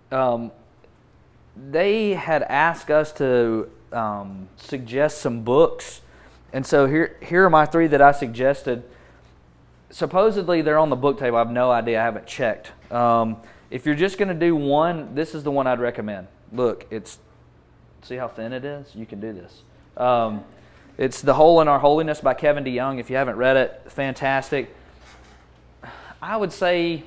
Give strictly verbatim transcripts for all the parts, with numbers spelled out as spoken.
um, they had asked us to um, suggest some books, and so here here are my three that I suggested. Supposedly they're on the book table. I have no idea. I haven't checked. Um, if you're just going to do one, this is the one I'd recommend. Look, it's see how thin it is? You can do this. Um, it's The Hole in Our Holiness by Kevin DeYoung. If you haven't read it, fantastic. I would say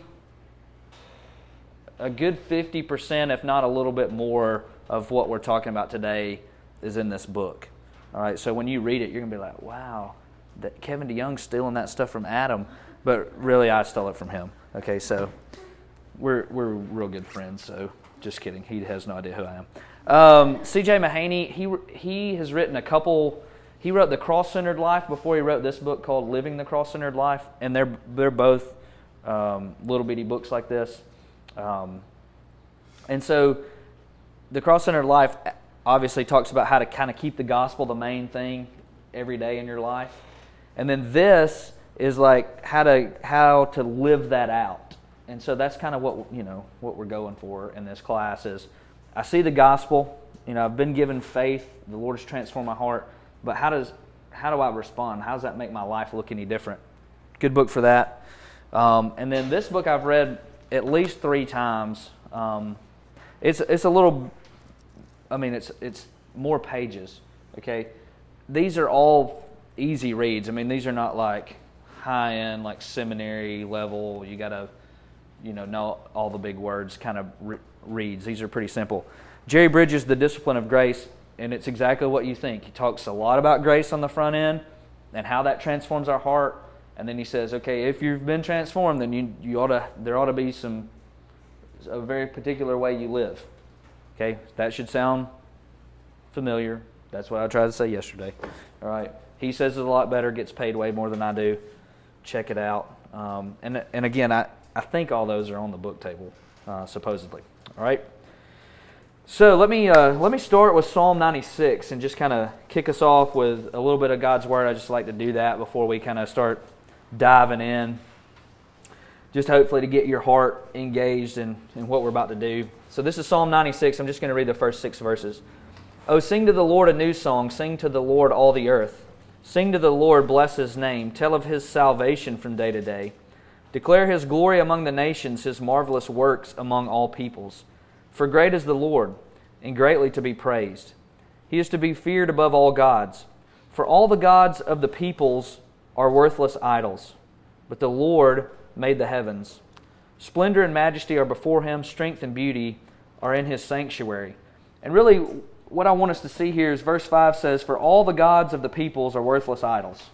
a good fifty percent, if not a little bit more, of what we're talking about today is in this book. All right, so when you read it, you're going to be like, wow, that Kevin DeYoung's stealing that stuff from Adam, but really I stole it from him. Okay, so we're we're real good friends, so just kidding. He has no idea who I am. Um, C J Mahaney, he he has written a couple. He wrote The Cross-Centered Life before he wrote this book called Living the Cross-Centered Life, and they're they're both um, little bitty books like this. Um, and so The Cross-Centered Life obviously talks about how to kind of keep the gospel the main thing every day in your life, and then this is like how to how to live that out. And so that's kind of what you know what we're going for in this class is. I see the gospel, you know, I've been given faith, the Lord has transformed my heart, but how does how do I respond? How does that make my life look any different? Good book for that. Um, and then this book I've read at least three times. Um, it's it's a little, I mean, it's it's more pages, okay? These are all easy reads. I mean, these are not like high-end, like seminary level, you got to, you know, know all the big words kind of re- reads. These are pretty simple. Jerry Bridges' The Discipline of Grace, and it's exactly what you think. He talks a lot about grace on the front end and how that transforms our heart, and then he says, okay, if you've been transformed, then you you ought to there ought to be some a very particular way you live. Okay, that should sound familiar. That's what I tried to say yesterday. All right, he says it a lot better, gets paid way more than I do. Check it out. Um, and and again, I, I think all those are on the book table, uh, supposedly. All right. So let me uh, let me start with Psalm ninety-six and just kind of kick us off with a little bit of God's Word. I just like to do that before we kind of start diving in. Just hopefully to get your heart engaged in, in what we're about to do. So this is Psalm ninety-six. I'm just going to read the first six verses. Oh, sing to the Lord a new song. Sing to the Lord all the earth. Sing to the Lord, bless His name. Tell of His salvation from day to day. Declare His glory among the nations, His marvelous works among all peoples. For great is the Lord, and greatly to be praised. He is to be feared above all gods. For all the gods of the peoples are worthless idols, but the Lord made the heavens. Splendor and majesty are before Him, strength and beauty are in His sanctuary. And really, what I want us to see here is verse five says, for all the gods of the peoples are worthless idols.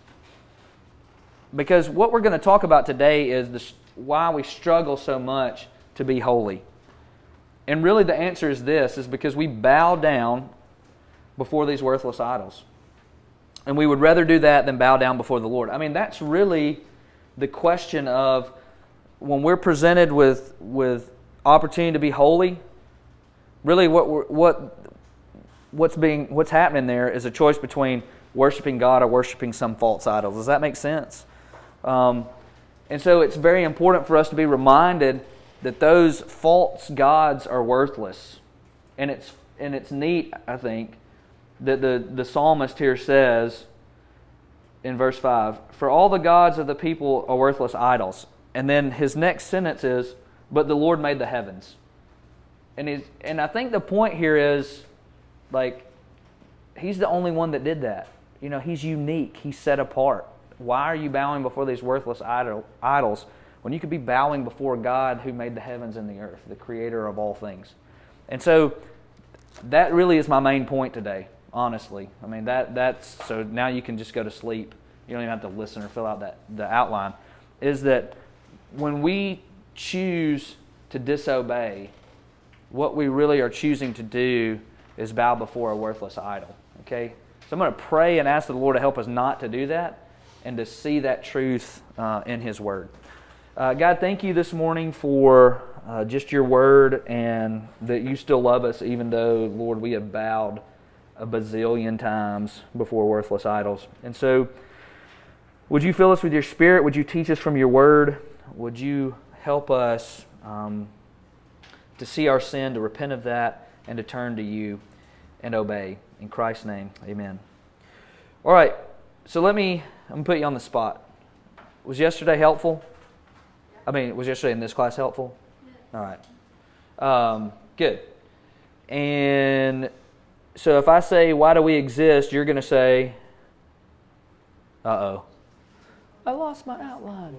Because what we're going to talk about today is the, why we struggle so much to be holy. And really the answer is this, is because we bow down before these worthless idols. And we would rather do that than bow down before the Lord. I mean, that's really the question of when we're presented with with opportunity to be holy, really what we're, what what's being what's happening there is a choice between worshiping God or worshiping some false idols. Does that make sense? Um, and so it's very important for us to be reminded that those false gods are worthless. And it's and it's neat, I think, that the, the psalmist here says in verse five, for all the gods of the people are worthless idols. And then his next sentence is, but the Lord made the heavens. And he's, and I think the point here is, like, He's the only one that did that. You know, He's unique. He's set apart. Why are you bowing before these worthless idol, idols when you could be bowing before God who made the heavens and the earth, the creator of all things? And so that really is my main point today, honestly. I mean, that that's so now you can just go to sleep. You don't even have to listen or fill out that the outline. Is that when we choose to disobey, what we really are choosing to do is bow before a worthless idol. Okay? So I'm going to pray and ask the Lord to help us not to do that and to see that truth uh, in His Word. Uh, God, thank You this morning for uh, just Your Word and that You still love us even though, Lord, we have bowed a bazillion times before worthless idols. And so would You fill us with Your Spirit? Would You teach us from Your Word? Would You help us um, to see our sin, to repent of that, and to turn to you and obey. In Christ's name, amen. All right, so let me, I'm going to put you on the spot. Was yesterday helpful? I mean, was yesterday in this class helpful? All right. Um, good. And so if I say, why do we exist, you're going to say, uh-oh, I lost my outline.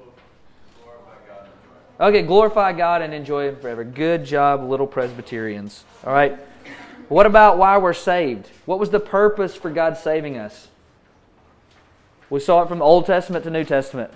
Okay, glorify God and enjoy Him forever. Good job, little Presbyterians. All right. What about why we're saved? What was the purpose for God saving us? We saw it from the Old Testament to New Testament.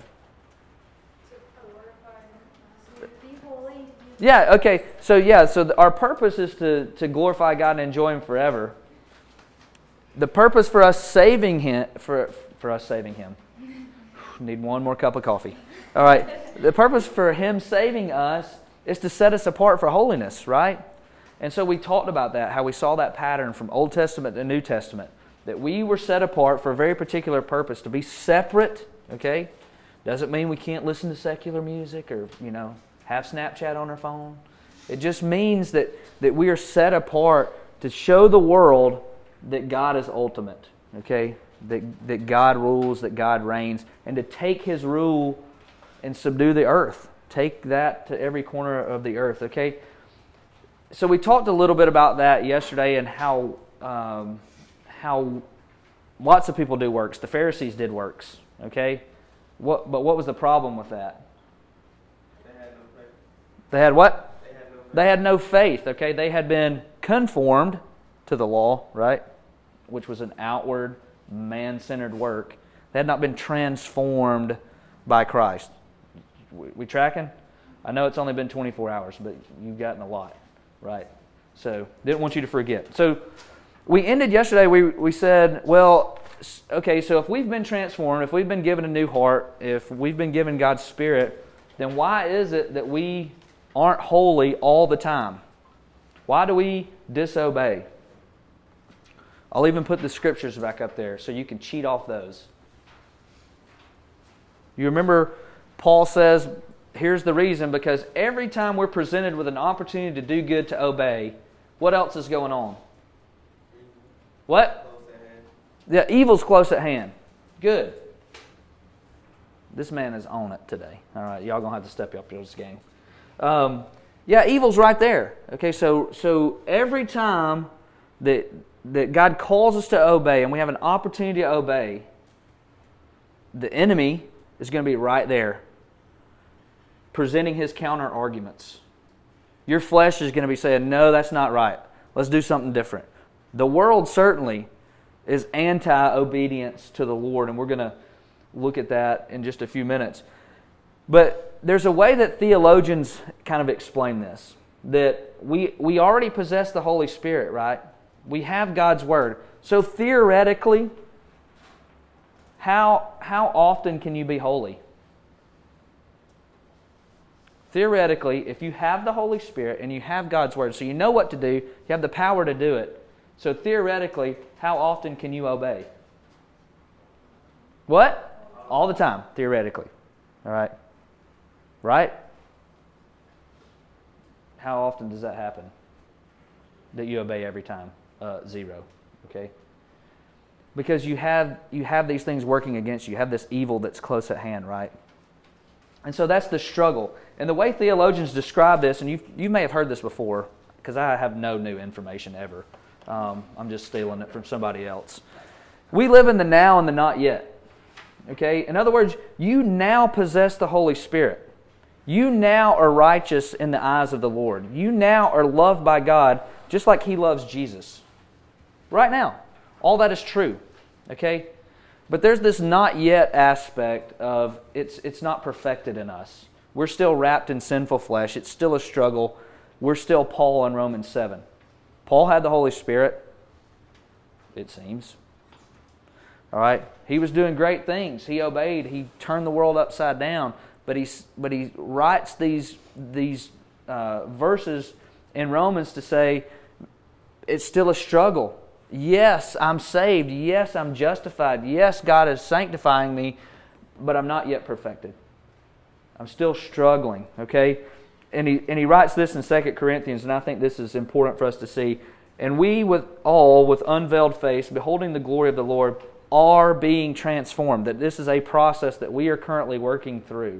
Yeah, okay. So yeah, so the, our purpose is to, to glorify God and enjoy Him forever. The purpose for us saving Him, for, for us saving Him. Need one more cup of coffee. All right. The purpose for Him saving us is to set us apart for holiness, right? And so we talked about that, how we saw that pattern from Old Testament to New Testament, that we were set apart for a very particular purpose, to be separate, okay? Doesn't mean we can't listen to secular music or, you know, have Snapchat on our phone. It just means that, that we are set apart to show the world that God is ultimate, okay? That, that God rules, that God reigns, and to take His rule and subdue the earth. Take that to every corner of the earth, okay? So we talked a little bit about that yesterday and how um, how lots of people do works. The Pharisees did works, okay? What? But what was the problem with that? They had no faith. They had what? They had no faith. They had no faith, okay? They had been conformed to the law, right? Which was an outward, man-centered work. They had not been transformed by Christ. We, we tracking? I know it's only been twenty-four hours, but you've gotten a lot, right? So, didn't want you to forget. So, we ended yesterday, we, we said, well, okay, so if we've been transformed, if we've been given a new heart, if we've been given God's Spirit, then why is it that we aren't holy all the time? Why do we disobey? I'll even put the scriptures back up there so you can cheat off those. You remember Paul says, here's the reason, because every time we're presented with an opportunity to do good, to obey, what else is going on? What? Yeah, evil's close at hand. Good. This man is on it today. All right, y'all going to have to step up this game. Um, yeah, evil's right there. Okay, so so every time that that God calls us to obey and we have an opportunity to obey, the enemy is going to be right there, presenting his counter arguments. Your flesh is going to be saying, no, that's not right. Let's do something different. The world certainly is anti-obedience to the Lord, and we're going to look at that in just a few minutes. But there's a way that theologians kind of explain this, that we, we already possess the Holy Spirit, right? We have God's Word. So theoretically, how, how often can you be holy? Theoretically, if you have the Holy Spirit and you have God's Word, so you know what to do, you have the power to do it. So theoretically, how often can you obey? What? All the time, theoretically. All right? Right? How often does that happen? That you obey every time? Uh, zero. Okay? Because you have you have these things working against you. You have this evil that's close at hand, right? And so that's the struggle. And the way theologians describe this, and you you may have heard this before, because I have no new information ever. Um, I'm just stealing it from somebody else. We live in the now and the not yet. Okay? In other words, you now possess the Holy Spirit. You now are righteous in the eyes of the Lord. You now are loved by God just like He loves Jesus. Right now. All that is true. Okay? But there's this not yet aspect of it's it's not perfected in us. We're still wrapped in sinful flesh. It's still a struggle. We're still Paul in Romans seven. Paul had the Holy Spirit, it seems. All right? He was doing great things. He obeyed. He turned the world upside down. But he, but he writes these, these uh, verses in Romans to say, it's still a struggle. Yes, I'm saved. Yes, I'm justified. Yes, God is sanctifying me, but I'm not yet perfected. I'm still struggling, okay? and he and he writes this in Second Corinthians, and I think this is important for us to see. And we with all, with unveiled face, beholding the glory of the Lord, are being transformed. That this is a process that we are currently working through.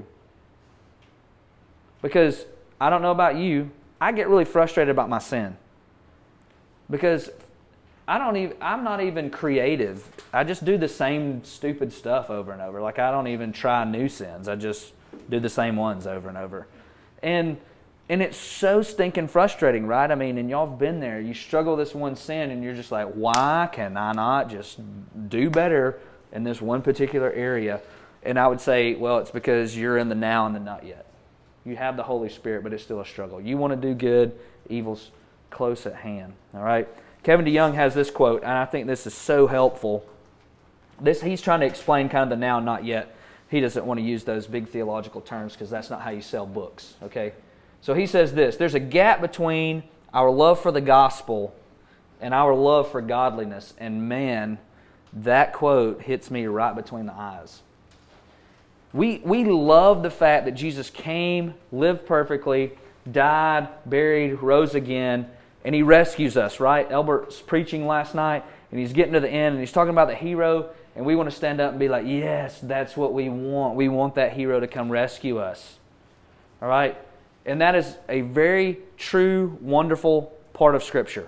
Because I don't know about you, I get really frustrated about my sin. Because I don't even I'm not even creative. I just do the same stupid stuff over and over. Like I don't even try new sins. I just do the same ones over and over. And and it's so stinking frustrating, right? I mean, and y'all have been there. You struggle with this one sin and you're just like, why can I not just do better in this one particular area? And I would say, well, it's because you're in the now and the not yet. You have the Holy Spirit, but it's still a struggle. You want to do good, evil's close at hand. All right? Kevin DeYoung has this quote, and I think this is so helpful. This he's trying to explain kind of the now and not yet. He doesn't want to use those big theological terms because that's not how you sell books. Okay? So he says this, there's a gap between our love for the gospel and our love for godliness. And man, that quote hits me right between the eyes. We, we love the fact that Jesus came, lived perfectly, died, buried, rose again, and He rescues us, right? Elbert's preaching last night, and he's getting to the end, and he's talking about the hero, and we want to stand up and be like, yes, that's what we want. We want that hero to come rescue us. All right? And that is a very true, wonderful part of Scripture.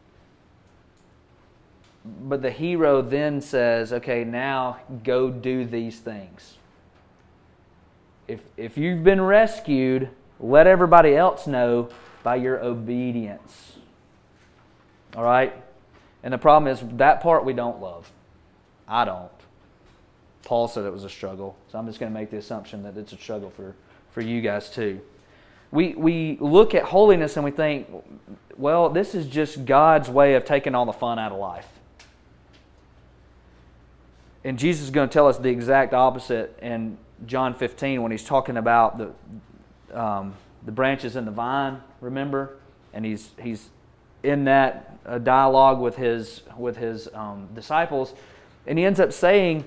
But the hero then says, okay, now go do these things. If if you've been rescued, let everybody else know by your obedience. All right? And the problem is that part we don't love. I don't. Paul said it was a struggle, so I'm just going to make the assumption that it's a struggle for, for you guys too. We we look at holiness and we think, well, this is just God's way of taking all the fun out of life. And Jesus is going to tell us the exact opposite in John fifteen when He's talking about the um, the branches in the vine, remember? And He's He's in that uh, dialogue with His, with his um, disciples. And He ends up saying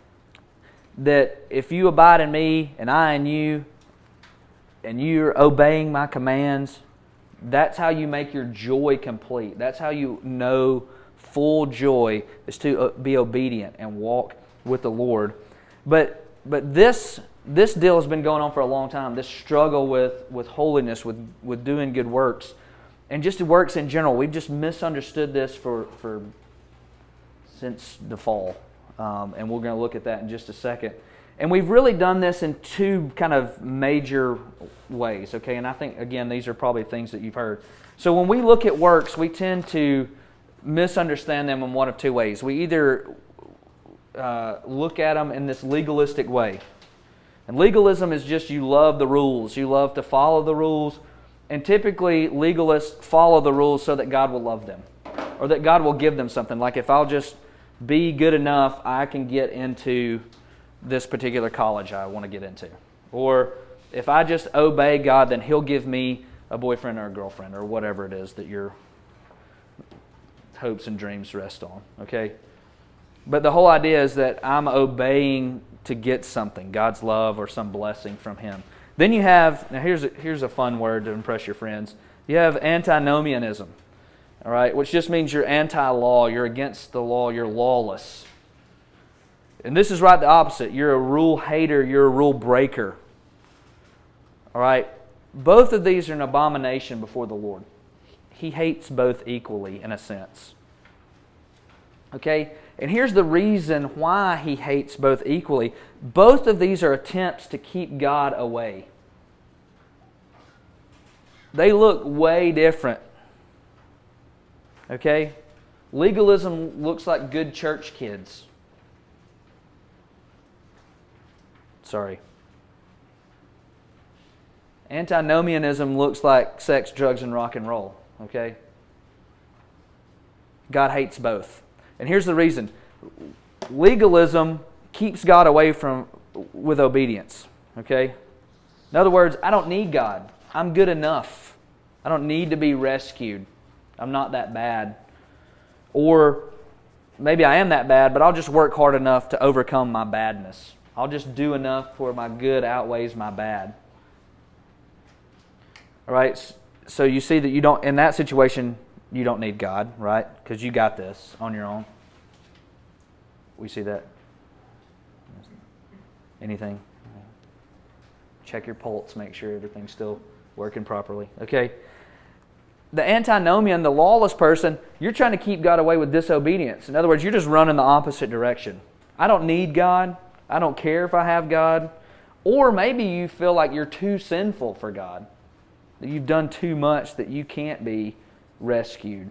that if you abide in Me and I in you, and you're obeying My commands, that's how you make your joy complete. That's how you know full joy is to be obedient and walk with the Lord. But but this this deal has been going on for a long time. This struggle with, with holiness, with, with doing good works, and just works in general. We've just misunderstood this for for since the fall, um, and we're going to look at that in just a second. And we've really done this in two kind of major ways, okay? And I think, again, these are probably things that you've heard. So when we look at works, we tend to misunderstand them in one of two ways. We either uh, look at them in this legalistic way. And legalism is just you love the rules. You love to follow the rules. And typically, legalists follow the rules so that God will love them. Or that God will give them something. Like if I'll just be good enough, I can get into this particular college I want to get into. Or if I just obey God, then He'll give me a boyfriend or a girlfriend or whatever it is that your hopes and dreams rest on. Okay? But the whole idea is that I'm obeying to get something, God's love or some blessing from Him. Then you have, now here's a, here's a fun word to impress your friends. You have antinomianism, all right, which just means you're anti-law, you're against the law, you're lawless. And this is right the opposite. You're a rule hater, you're a rule breaker. All right? Both of these are an abomination before the Lord. He hates both equally in a sense. Okay? And here's the reason why He hates both equally. Both of these are attempts to keep God away. They look way different. Okay? Legalism looks like good church kids. Sorry. Antinomianism looks like sex, drugs, and rock and roll. Okay? God hates both. And here's the reason. Legalism keeps God away from with obedience. Okay? In other words, I don't need God. I'm good enough. I don't need to be rescued. I'm not that bad. Or maybe I am that bad, but I'll just work hard enough to overcome my badness. I'll just do enough where my good outweighs my bad. All right? So you see that you don't, in that situation, you don't need God, right? Because you got this on your own. We see that? Anything? Check your pulse, make sure everything's still working properly. Okay? The antinomian, the lawless person, you're trying to keep God away with disobedience. In other words, you're just running the opposite direction. I don't need God. I don't care if I have God. Or maybe you feel like you're too sinful for God. That you've done too much that you can't be rescued.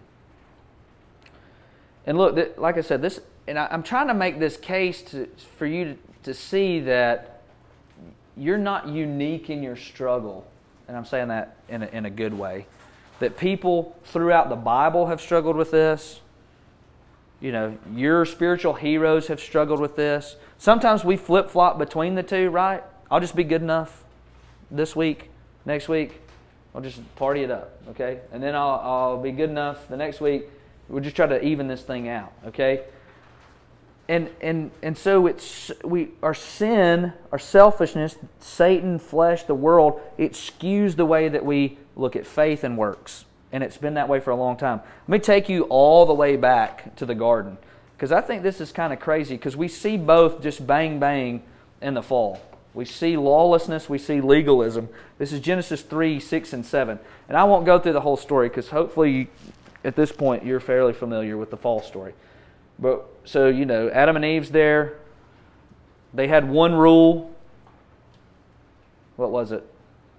And look, like I said, this, and I'm trying to make this case to, for you to, to see that you're not unique in your struggle. And I'm saying that in a, in a good way. That people throughout the Bible have struggled with this. You know, your spiritual heroes have struggled with this. Sometimes we flip-flop between the two, right? I'll just be good enough this week, next week. I'll just party it up, okay? And then I'll, I'll be good enough the next week. We'll just try to even this thing out, okay? And and and so it's we our sin, our selfishness, Satan, flesh, the world, it skews the way that we look at faith and works. And it's been that way for a long time. Let me take you all the way back to the garden. Because I think this is kind of crazy because we see both just bang bang in the fall. We see lawlessness, we see legalism. This is Genesis three, six, and seven. And I won't go through the whole story because hopefully you, at this point you're fairly familiar with the fall story. But so, you know, Adam and Eve's there. They had one rule. What was it?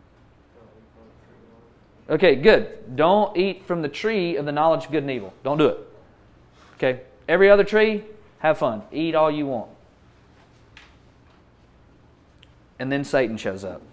Okay, good. Don't eat from the tree of the knowledge of good and evil. Don't do it. Okay? Every other tree, have fun. Eat all you want. And then Satan shows up.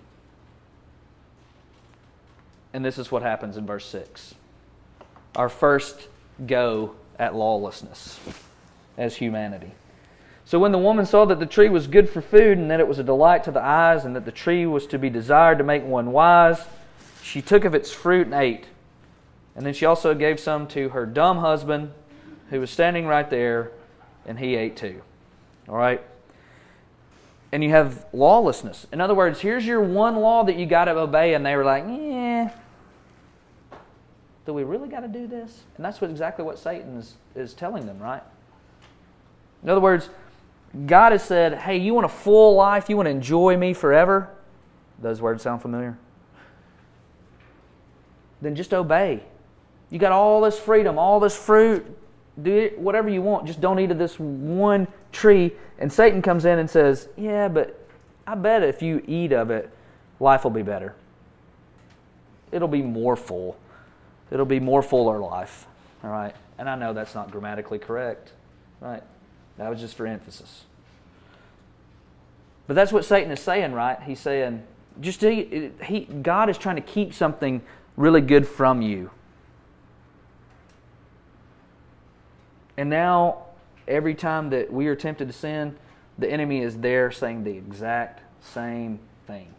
And this is what happens in verse six. Our first go at lawlessness as humanity. So when the woman saw that the tree was good for food and that it was a delight to the eyes and that the tree was to be desired to make one wise, she took of its fruit and ate. And then she also gave some to her dumb husband who was standing right there, and he ate too. All right? And you have lawlessness. In other words, here's your one law that you got to obey, and they were like, yeah, do we really got to do this? And that's what exactly what Satan is, is telling them, right? In other words, God has said, hey, you want a full life? You want to enjoy me forever? Those words sound familiar? Then just obey. You got all this freedom, all this fruit. Do it, whatever you want. Just don't eat of this one tree. And Satan comes in and says, yeah, but I bet if you eat of it, life will be better. It'll be more full. It'll be more fuller life. All right? And I know that's not grammatically correct. Right? That was just for emphasis. But that's what Satan is saying, right? He's saying, just eat. He, God is trying to keep something really good from you. And now, every time that we are tempted to sin, the enemy is there saying the exact same thing.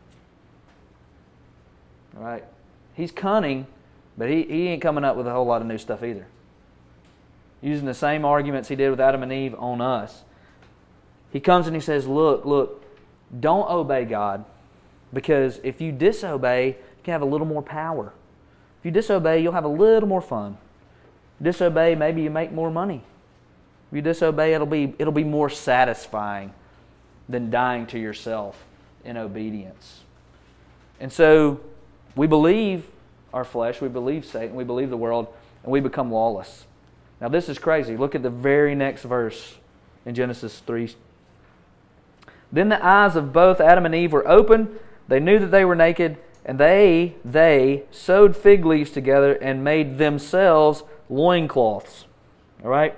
All right? He's cunning, but he, he ain't coming up with a whole lot of new stuff either. Using the same arguments he did with Adam and Eve on us. He comes and he says, look, look, don't obey God, because if you disobey, you can have a little more power. If you disobey, you'll have a little more fun. Disobey, maybe you make more money. If you disobey, it'll be it'll be more satisfying than dying to yourself in obedience. And so we believe our flesh, we believe Satan, we believe the world, and we become lawless. Now this is crazy. Look at the very next verse in Genesis three. Then the eyes of both Adam and Eve were opened. They knew that they were naked, and they, they sewed fig leaves together and made themselves loincloths. All right?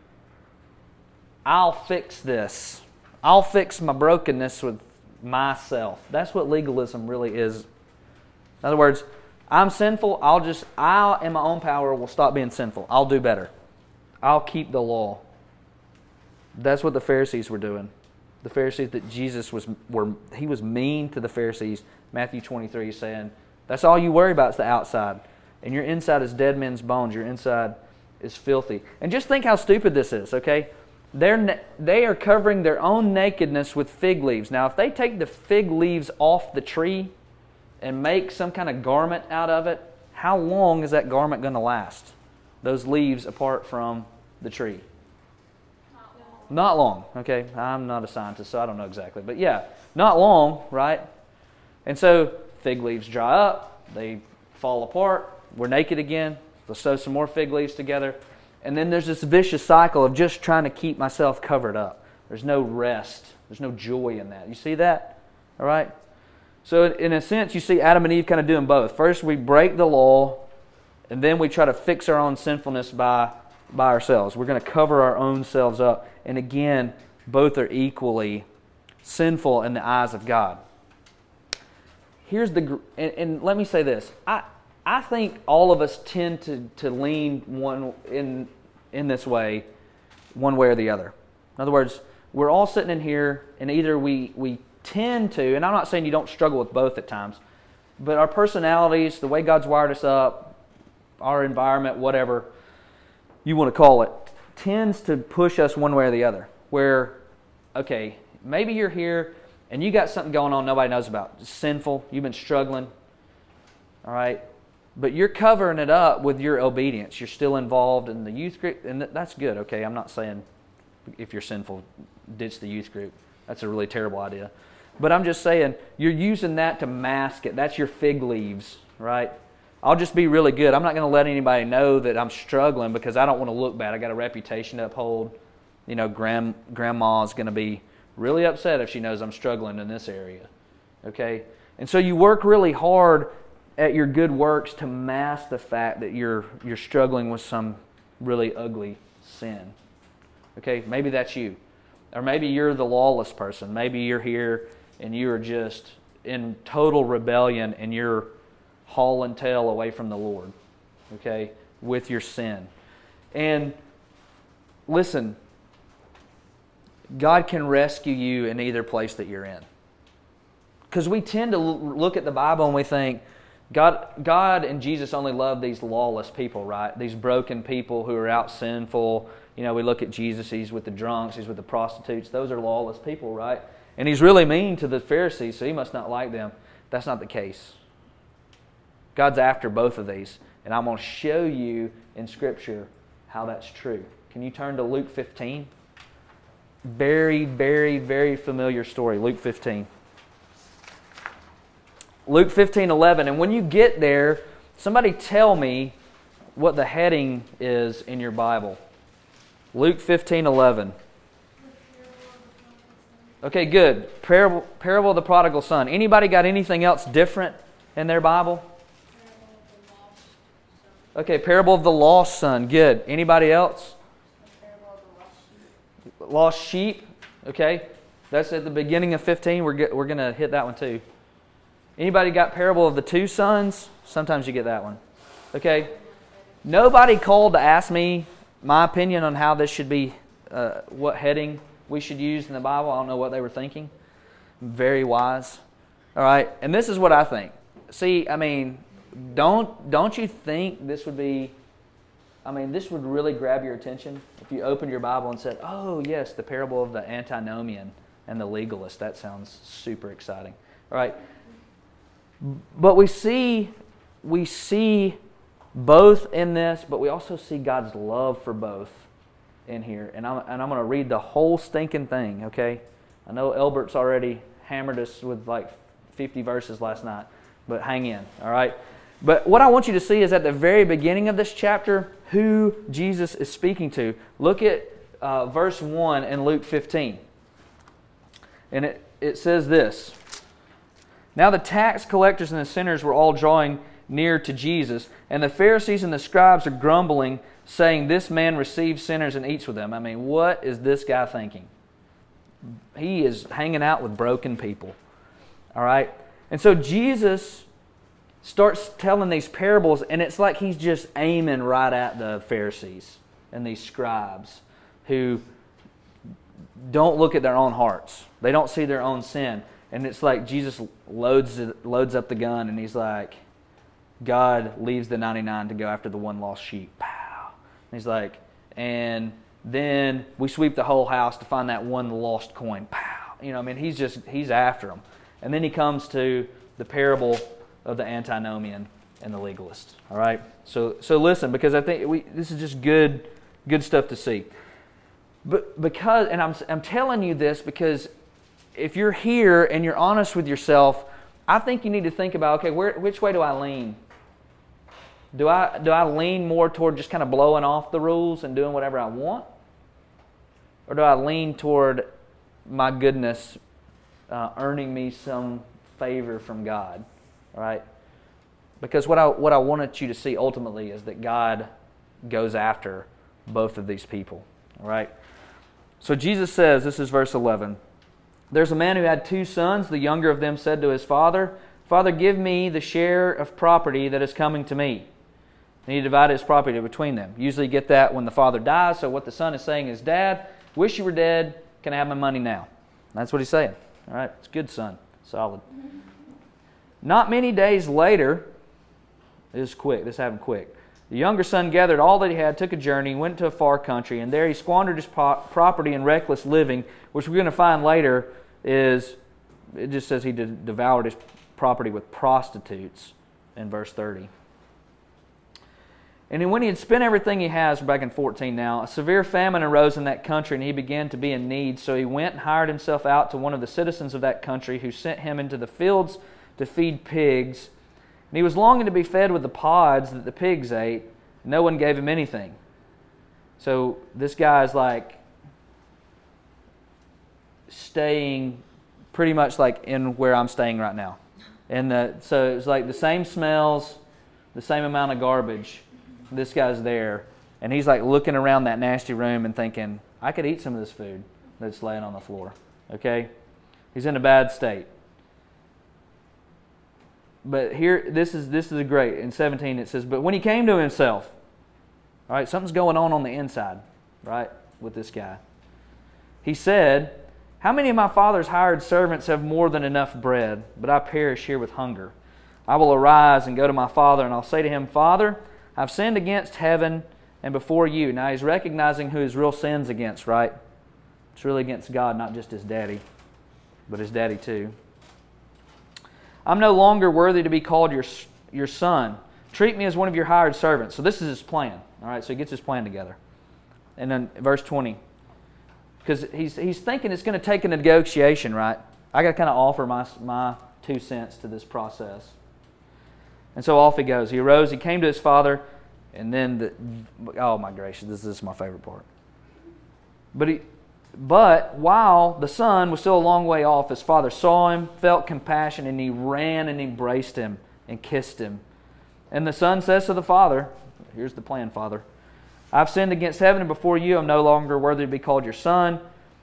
I'll fix this. I'll fix my brokenness with myself. That's what legalism really is. In other words, I'm sinful. I'll just, I in my own power will stop being sinful. I'll do better. I'll keep the law. That's what the Pharisees were doing. The Pharisees that Jesus was, were he was mean to the Pharisees. Matthew twenty-three is saying, that's all you worry about is the outside. And your inside is dead men's bones. Your inside is filthy. And just think how stupid this is, okay? They're, they are covering their own nakedness with fig leaves. Now, if they take the fig leaves off the tree, and make some kind of garment out of it, how long is that garment going to last? Those leaves apart from the tree. Not long, okay? I'm not a scientist, so I don't know exactly. But yeah, not long, right? And so fig leaves dry up, they fall apart, we're naked again, let's sew some more fig leaves together. And then there's this vicious cycle of just trying to keep myself covered up. There's no rest, there's no joy in that. You see that? All right? So in a sense, you see Adam and Eve kind of doing both. First, we break the law, and then we try to fix our own sinfulness by by ourselves. We're going to cover our own selves up. And again, both are equally sinful in the eyes of God. Here's the, and, and let me say this. I I think all of us tend to, to lean one in in this way, one way or the other. In other words, we're all sitting in here, and either we we tend to, and I'm not saying you don't struggle with both at times, but our personalities, the way God's wired us up, our environment, whatever you want to call it, tends to push us one way or the other. Where, okay, maybe you're here and you got something going on nobody knows about. It's sinful. You've been struggling. All right? But you're covering it up with your obedience. You're still involved in the youth group, and that's good, okay? I'm not saying if you're sinful, ditch the youth group. That's a really terrible idea. But I'm just saying you're using that to mask it. That's your fig leaves, right? I'll just be really good. I'm not going to let anybody know that I'm struggling because I don't want to look bad. I got a reputation to uphold. You know, grand, grandma's going to be really upset if she knows I'm struggling in this area. Okay? And so you work really hard at your good works to mask the fact that you're you're struggling with some really ugly sin. Okay? Maybe that's you. Or maybe you're the lawless person. Maybe you're here and you're just in total rebellion and you're hauling tail away from the Lord, okay, with your sin. And listen, God can rescue you in either place that you're in. Because we tend to look at the Bible and we think, God, God and Jesus only love these lawless people, right? These broken people who are out sinful. You know, we look at Jesus, He's with the drunks, He's with the prostitutes. Those are lawless people, right? And He's really mean to the Pharisees, so He must not like them. That's not the case. God's after both of these. And I'm going to show you in Scripture how that's true. Can you turn to Luke fifteen? Very, very, very familiar story. Luke fifteen. Luke fifteen eleven. And when you get there, somebody tell me what the heading is in your Bible. Luke fifteen eleven. Okay, good. Parable, parable of the prodigal son. Anybody got anything else different in their Bible? Okay, parable of the lost son. Good. Anybody else? Parable of the lost sheep. Lost sheep. Okay, that's at the beginning of fifteen. We're get, we're going to hit that one too. Anybody got parable of the two sons? Sometimes you get that one. Okay. Nobody called to ask me my opinion on how this should be, uh, what heading we should use in the Bible. I don't know what they were thinking. Very wise. All right, and this is what I think. See, I mean, don't don't you think this would be, I mean, this would really grab your attention if you opened your Bible and said, oh, yes, the parable of the antinomian and the legalist. That sounds super exciting. All right. But we see, we see both in this, but we also see God's love for both in here. And I'm, and I'm going to read the whole stinking thing, okay? I know Elbert's already hammered us with like fifty verses last night, but hang in, all right? But what I want you to see is at the very beginning of this chapter, who Jesus is speaking to. Look at uh, verse one in Luke fifteen. And it, it says this. Now the tax collectors and the sinners were all drawing near to Jesus, and the Pharisees and the scribes are grumbling, saying, this man receives sinners and eats with them. I mean, what is this guy thinking? He is hanging out with broken people. All right? And so Jesus starts telling these parables, and it's like he's just aiming right at the Pharisees and these scribes who don't look at their own hearts. They don't see their own sin. And it's like Jesus loads loads up the gun, and he's like, God leaves the ninety-nine to go after the one lost sheep. Pow. And he's like, and then we sweep the whole house to find that one lost coin. Pow. You know, I mean, he's just, he's after them. And then he comes to the parable of the antinomian and the legalist. All right? So so listen, because I think we this is just good good stuff to see. But because and I'm I'm telling you this because if you're here and you're honest with yourself, I think you need to think about, okay, where which way do I lean? Do I do I lean more toward just kind of blowing off the rules and doing whatever I want? Or do I lean toward my goodness uh, earning me some favor from God? All right? Because what I what I wanted you to see ultimately is that God goes after both of these people. All right? So Jesus says, this is verse eleven, there's a man who had two sons. The younger of them said to his father, Father, give me the share of property that is coming to me. And he divided his property between them. Usually you get that when the father dies. So what the son is saying is, Dad, wish you were dead. Can I have my money now? And that's what he's saying. All right, it's good, son. Solid. Not many days later, this is quick, this happened quick. The younger son gathered all that he had, took a journey, went to a far country, and there he squandered his po- property in reckless living, which we're going to find later is, it just says he de- devoured his property with prostitutes in verse thirty. And when he had spent everything he has, back in fourteen now, a severe famine arose in that country, and he began to be in need. So he went and hired himself out to one of the citizens of that country, who sent him into the fields to feed pigs. And he was longing to be fed with the pods that the pigs ate. No one gave him anything. So this guy's like staying pretty much like in where I'm staying right now. And the, so it was like the same smells, the same amount of garbage. This guy's there, and he's like looking around that nasty room and thinking, I could eat some of this food that's laying on the floor. Okay? He's in a bad state. But here, this is this is great. In seventeen it says, but when he came to himself, all right, something's going on on the inside, right, with this guy. He said, how many of my father's hired servants have more than enough bread, but I perish here with hunger? I will arise and go to my father, and I'll say to him, Father, I've sinned against heaven and before you. Now he's recognizing who his real sin's against, right? It's really against God, not just his daddy, but his daddy too. I'm no longer worthy to be called your, your son. Treat me as one of your hired servants. So this is his plan. All right, so he gets his plan together. And then verse twenty. Because he's, he's thinking it's going to take a negotiation, right? I got to kind of offer my, my two cents to this process. And so off he goes. He arose, he came to his father, and then, the, oh my gracious, this, this is my favorite part. But he, but while the son was still a long way off, his father saw him, felt compassion, and he ran and embraced him and kissed him. And the son says to the father, here's the plan, Father, I've sinned against heaven and before you. I'm no longer worthy to be called your son.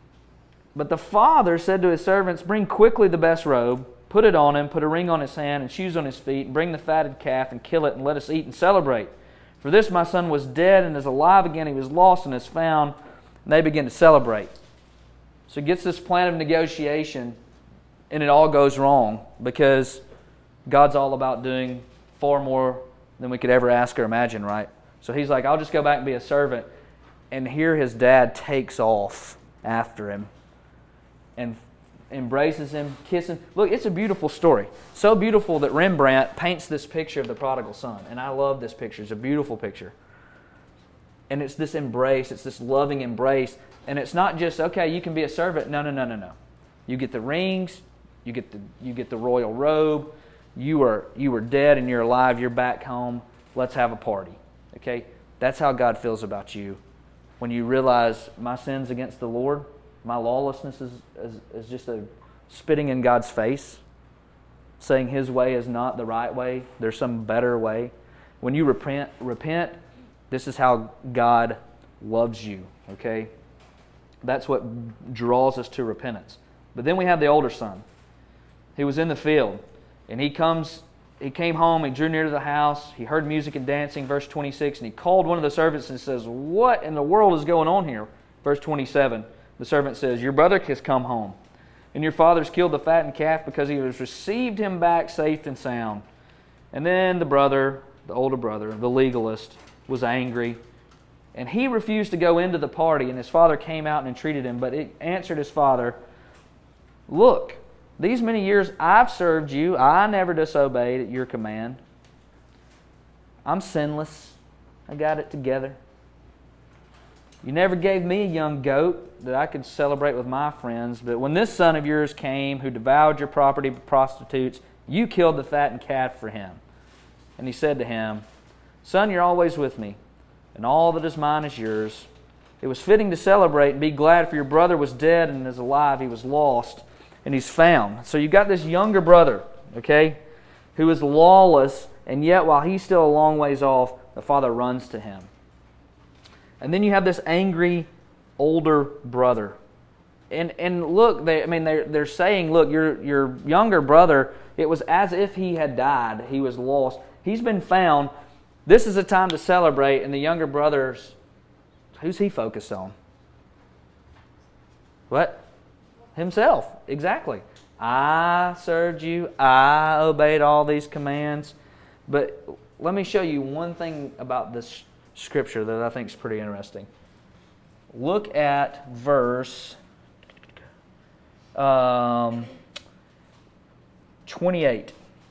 But the father said to his servants, bring quickly the best robe, put it on him, put a ring on his hand and shoes on his feet, and bring the fatted calf and kill it, and let us eat and celebrate. For this my son was dead and is alive again. He was lost and is found. And they begin to celebrate. So he gets this plan of negotiation, and it all goes wrong because God's all about doing far more than we could ever ask or imagine, right? So he's like, I'll just go back and be a servant. And here his dad takes off after him and embraces him, kisses him. Look, it's a beautiful story. So beautiful that Rembrandt paints this picture of the prodigal son. And I love this picture. It's a beautiful picture. And it's this embrace. It's this loving embrace. And it's not just, okay, you can be a servant. No, no, no, no, no. You get the rings. You get the you get the royal robe. You are you are dead and you're alive. You're back home. Let's have a party. Okay? That's how God feels about you. When you realize my sins against the Lord, my lawlessness is, is, is just a spitting in God's face, saying His way is not the right way. There's some better way. When you repent, repent, this is how God loves you. Okay? That's what draws us to repentance. But then we have the older son. He was in the field, and he comes. He came home. He drew near to the house. He heard music and dancing. Verse twenty-six, and he called one of the servants and says, "What in the world is going on here?" Verse twenty-seven, the servant says, "Your brother has come home, and your father's killed the fattened calf because he has received him back safe and sound." And then the brother, the older brother, the legalist, was angry. And he refused to go into the party, and his father came out and entreated him. But he answered his father, "Look, These many years I've served you. I never disobeyed your command. I'm sinless. I got it together. You never gave me a young goat that I could celebrate with my friends, but when this son of yours came who devoured your property with prostitutes, you killed the fattened calf for him. And he said to him, Son, you're always with me, and all that is mine is yours. It was fitting to celebrate and be glad, for your brother was dead and is alive. He was lost, and he's found. So you've got this younger brother, okay, who is lawless, and yet while he's still a long ways off, the father runs to him. And then you have this angry older brother. And and look, they I mean they're they're saying, look, your your younger brother, it was as if he had died. He was lost. He's been found. This is a time to celebrate, and the younger brother's, who's he focused on? What? Himself. Exactly. I served you. I obeyed all these commands. But let me show you one thing about this scripture that I think is pretty interesting. Look at verse um, twenty-eight.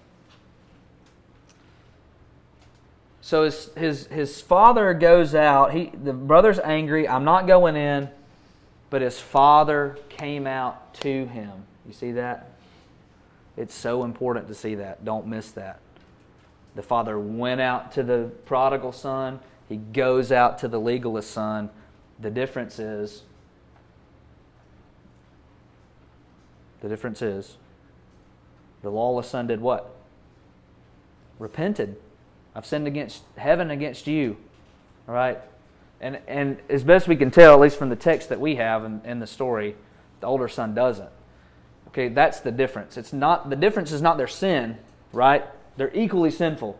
So his, his his father goes out. He the brother's angry. I'm not going in. But his father came out to him. You see that? It's so important to see that. Don't miss that. The father went out to the prodigal son. He goes out to the legalist son. The difference is, the difference is, the lawless son did what? Repented. I've sinned against heaven, against you. All right? And and as best we can tell, at least from the text that we have in, in the story, the older son doesn't. Okay, that's the difference. It's not the difference is not their sin, right? They're equally sinful.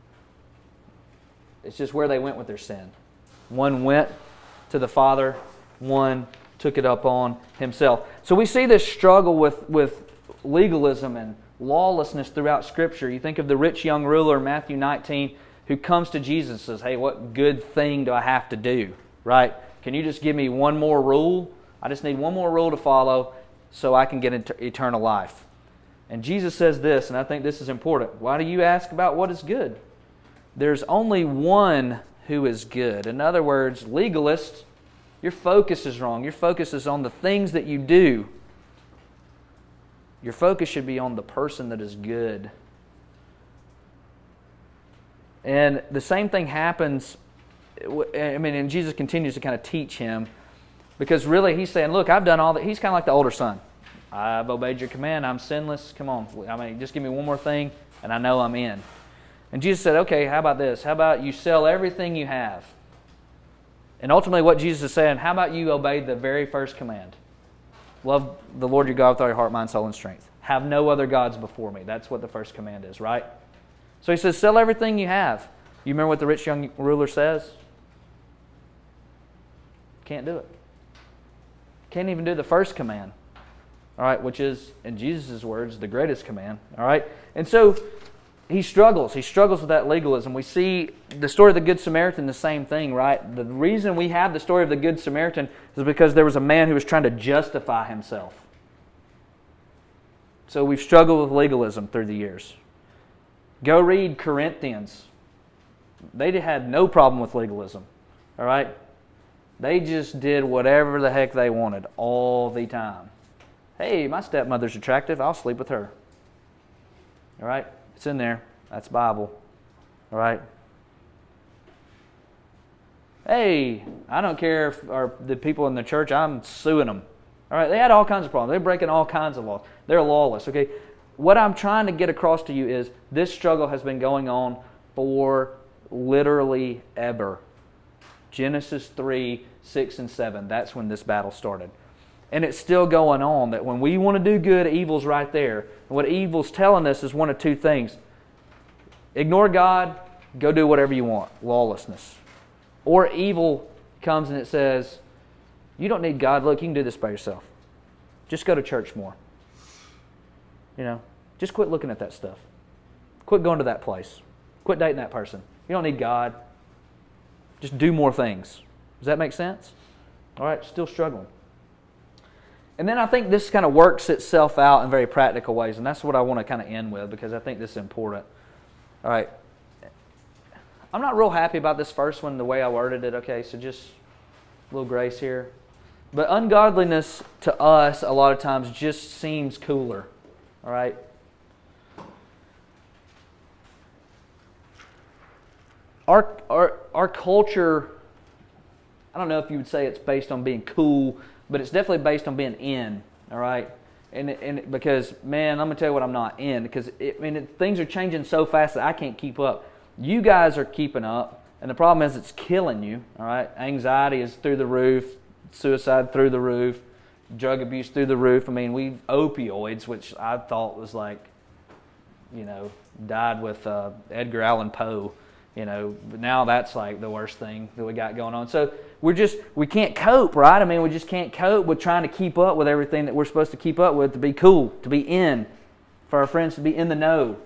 It's just where they went with their sin. One went to the Father, one took it up on himself. So we see this struggle with, with legalism and lawlessness throughout Scripture. You think of the rich young ruler in Matthew nineteen who comes to Jesus and says, hey, what good thing do I have to do? Right? Can you just give me one more rule? I just need one more rule to follow so I can get into eternal life. And Jesus says this, and I think this is important. Why do you ask about what is good? There's only one who is good. In other words, legalist, your focus is wrong. Your focus is on the things that you do. Your focus should be on the person that is good. And the same thing happens, I mean, and Jesus continues to kind of teach him, because really he's saying, look, I've done all that. He's kind of like the older son. I've obeyed your command. I'm sinless. Come on. I mean, just give me one more thing, and I know I'm in. And Jesus said, okay, how about this? How about you sell everything you have? And ultimately what Jesus is saying, how about you obey the very first command? Love the Lord your God with all your heart, mind, soul, and strength. Have no other gods before me. That's what the first command is, right? So he says, sell everything you have. You remember what the rich young ruler says? Can't do it. Can't even do the first command. All right, which is, in Jesus' words, the greatest command. All right? And so he struggles. He struggles with that legalism. We see the story of the Good Samaritan, the same thing, right? The reason we have the story of the Good Samaritan is because there was a man who was trying to justify himself. So we've struggled with legalism through the years. Go read Corinthians. They had no problem with legalism. All right? They just did whatever the heck they wanted all the time. Hey, my stepmother's attractive. I'll sleep with her. All right? It's in there. That's Bible. All right? Hey, I don't care if or the people in the church, I'm suing them. All right? They had all kinds of problems. They're breaking all kinds of laws. They're lawless. Okay? What I'm trying to get across to you is this struggle has been going on for literally ever. Genesis three, six, and seven. That's when this battle started. And it's still going on, that when we want to do good, evil's right there. And what evil's telling us is one of two things. Ignore God, go do whatever you want. Lawlessness. Or evil comes and it says, you don't need God. Look, you can do this by yourself. Just go to church more. You know, just quit looking at that stuff. Quit going to that place. Quit dating that person. You don't need God. Just do more things. Does that make sense? All right, still struggling. and then I think this kind of works itself out in very practical ways, and that's what I want to kind of end with because I think this is important. All right. I'm not real happy about this first one, the way I worded it, okay, so just a little grace here. But ungodliness to us a lot of times just seems cooler, all right? Our, our, our culture, I don't know if you would say it's based on being cool, but it's definitely based on being in, all right? And, and because, man, I'm going to tell you what I'm not in, because it, I mean, it, things are changing so fast that I can't keep up. You guys are keeping up, and the problem is it's killing you, all right? Anxiety is through the roof, suicide through the roof, drug abuse through the roof. I mean, we opioids, which I thought was like, you know, died with uh, Edgar Allan Poe, you know, but now that's like the worst thing that we got going on. So we're just, we can't cope, right? I mean, we just can't cope with trying to keep up with everything that we're supposed to keep up with, to be cool, to be in, for our friends to be in the know.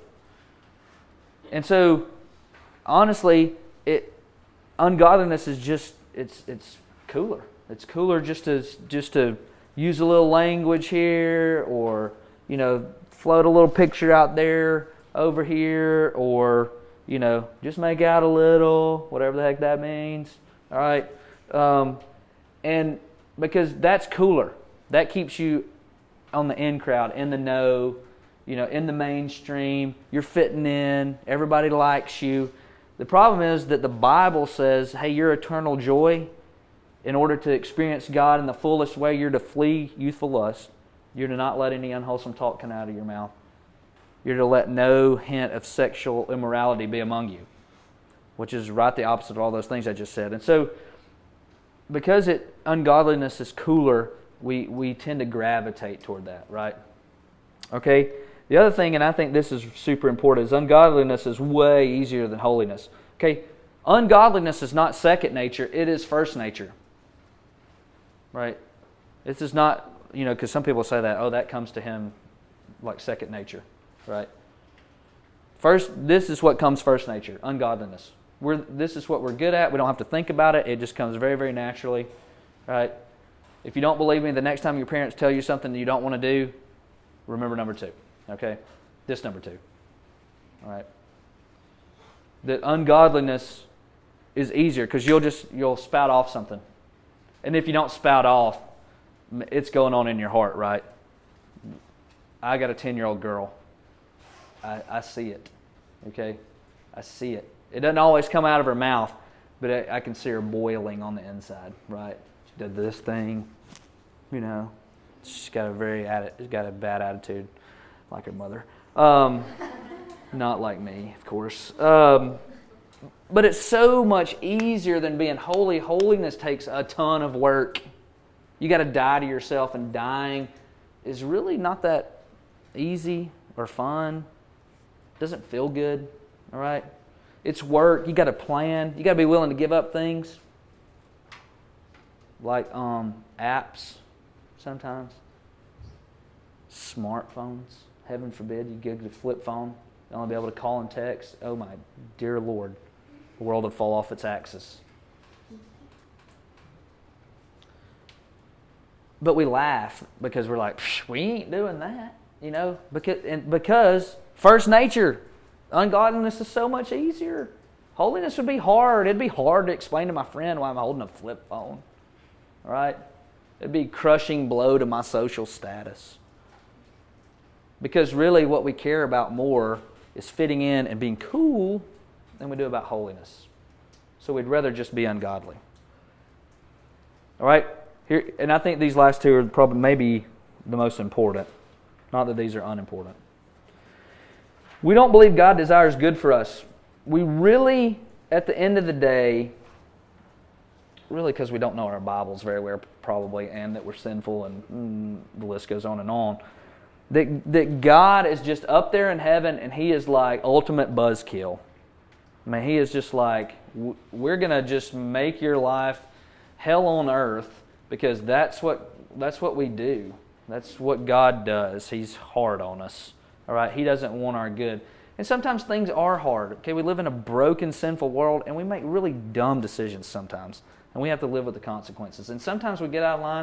And so, honestly, it ungodliness is just, it's it's cooler. It's cooler just to just to use a little language here, or, you know, float a little picture out there over here, or, you know, just make out a little, whatever the heck that means. All right, um, and because that's cooler, that keeps you on the in crowd, in the know, you know, in the mainstream. You're fitting in. Everybody likes you. The problem is that the Bible says, hey, your eternal joy, in order to experience God in the fullest way, you're to flee youthful lust. You're to not let any unwholesome talk come out of your mouth. You're to let no hint of sexual immorality be among you, which is right the opposite of all those things I just said. And so, because it ungodliness is cooler, we, we tend to gravitate toward that, right? Okay? The other thing, and I think this is super important, is ungodliness is way easier than holiness. Okay? Ungodliness is not second nature, it is first nature. Right? This is not, you know, because some people say that, oh, that comes to him like second nature. Right? First, this is what comes first nature, ungodliness. We're, this is what we're good at. We don't have to think about it. It just comes very, very naturally. Right? If you don't believe me, the next time your parents tell you something that you don't want to do, remember number two. Okay? This number two. All right? That ungodliness is easier because you'll just, you'll spout off something. And if you don't spout off, it's going on in your heart, right? I got a ten-year-old girl. I, I see it. Okay? I see it. It doesn't always come out of her mouth, but I, I can see her boiling on the inside, right? She did this thing, you know. She's got a very, she's got a bad attitude, like her mother. Um, not like me, of course. Um, but it's so much easier than being holy. Holiness takes a ton of work. You got to die to yourself, and dying is really not that easy or fun. Doesn't feel good, all right? It's work. You got to plan. You got to be willing to give up things like um, apps sometimes, smartphones. Heaven forbid you get a flip phone. You only be able to call and text. Oh my dear Lord, the world would fall off its axis. But we laugh because we're like, we ain't doing that, you know, because and because first nature, ungodliness is so much easier. Holiness would be hard. It'd be hard to explain to my friend why I'm holding a flip phone. All right? It'd be a crushing blow to my social status. Because really what we care about more is fitting in and being cool than we do about holiness. So we'd rather just be ungodly. All right? Here, and I think these last two are probably maybe the most important. Not that these are unimportant. We don't believe God desires good for us. We really, at the end of the day, really because we don't know our Bibles very well probably, and that we're sinful, and mm, the list goes on and on, that, that God is just up there in heaven and He is like ultimate buzzkill. I mean, He is just like, we're going to just make your life hell on earth because that's what that's what we do. That's what God does. He's hard on us. All right? He doesn't want our good. And sometimes things are hard. Okay, we live in a broken, sinful world, and we make really dumb decisions sometimes. And we have to live with the consequences. And sometimes we get out of line,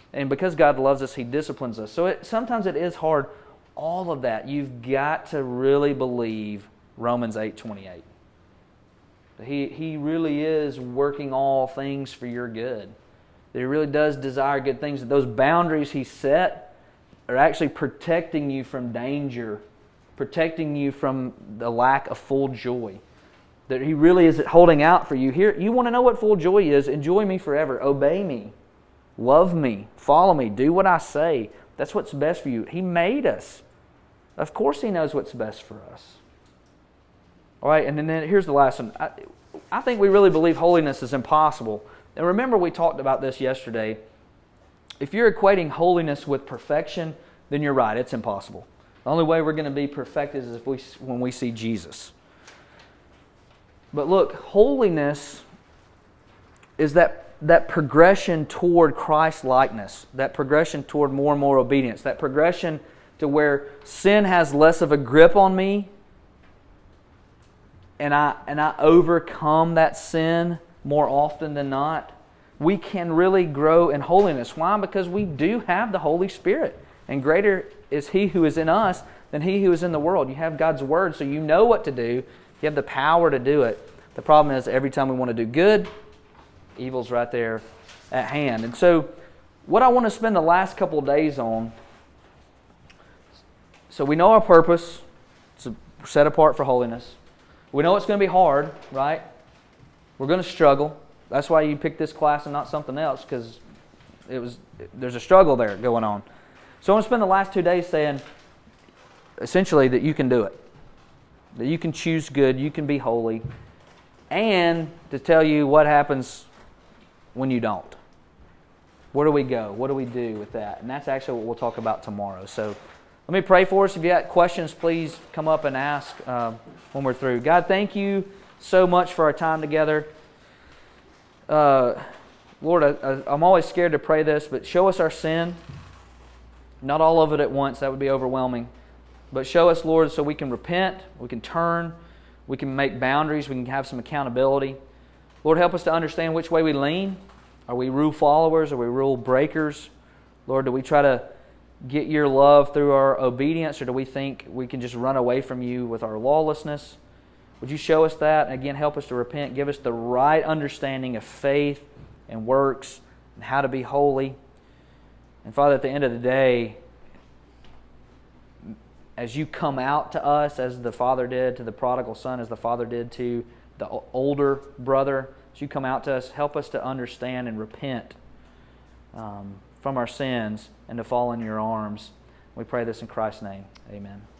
And because God loves us, He disciplines us. So it, sometimes it is hard. All of that, you've got to really believe Romans eight twenty-eight. He, he really is working all things for your good. That He really does desire good things. That those boundaries He set are actually protecting you from danger, protecting you from the lack of full joy. That He really is holding out for you. Here, you want to know what full joy is? Enjoy me forever. Obey me. Love me. Follow me. Do what I say. That's what's best for you. He made us. Of course He knows what's best for us. All right, and then here's the last one. I, I think we really believe holiness is impossible. And remember, we talked about this yesterday. If you're equating holiness with perfection, then you're right. It's impossible. The only way we're going to be perfected is if we when we see Jesus. But look, holiness is that, that progression toward Christ-likeness, that progression toward more and more obedience, that progression to where sin has less of a grip on me, and I and I overcome that sin more often than not. We can really grow in holiness. Why? Because we do have the Holy Spirit. And greater is He who is in us than he who is in the world. You have God's Word, so you know what to do. You have the power to do it. The problem is every time we want to do good, evil's right there at hand. And so what I want to spend the last couple of days on, so we know our purpose. It's set apart for holiness. We know it's going to be hard, right? We're going to struggle. That's why you picked this class and not something else, because it was there's a struggle there going on. So I want to spend the last two days saying, essentially, that you can do it. That you can choose good, you can be holy, and to tell you what happens when you don't. Where do we go? What do we do with that? And that's actually what we'll talk about tomorrow. So let me pray for us. If you got questions, please come up and ask uh, when we're through. God, thank you so much for our time together. Uh, Lord, I, I, I'm always scared to pray this, but show us our sin. Not all of it at once. That would be overwhelming. But show us, Lord, so we can repent, we can turn, we can make boundaries, we can have some accountability. Lord, help us to understand which way we lean. Are we rule followers? Are we rule breakers? Lord, do we try to get your love through our obedience, or do we think we can just run away from you with our lawlessness? Would you show us that? And again, help us to repent. Give us the right understanding of faith and works and how to be holy. And Father, at the end of the day, as you come out to us, as the Father did to the prodigal son, as the Father did to the older brother, as you come out to us, help us to understand and repent um, from our sins and to fall in your arms. We pray this in Christ's name. Amen.